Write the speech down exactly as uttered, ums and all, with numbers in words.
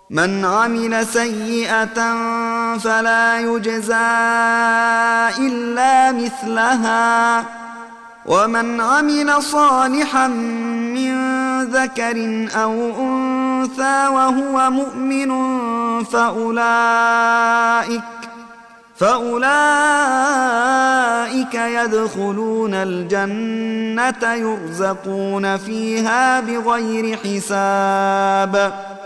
من عمل سيئة فلا يجزى إلا مثلها ومن عمل صالحا من ذكر أو أنثى وهو مؤمن فأولئك فأولئك يدخلون الجنة يرزقون فيها بغير حساب.